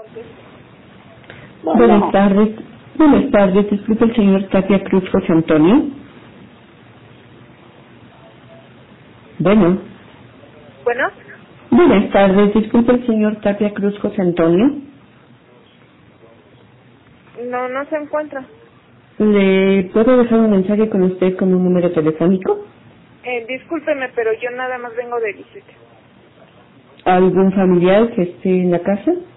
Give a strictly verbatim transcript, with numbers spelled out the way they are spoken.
Bueno. Buenas tardes. Buenas tardes. Disculpe el señor Tapia Cruz José Antonio. Bueno. Bueno. Buenas tardes. Disculpe el señor Tapia Cruz José Antonio. No, no se encuentra. ¿Le puedo dejar un mensaje con usted con un número telefónico? Eh, discúlpeme, pero yo nada más vengo de visita. ¿Algún familiar que esté en la casa?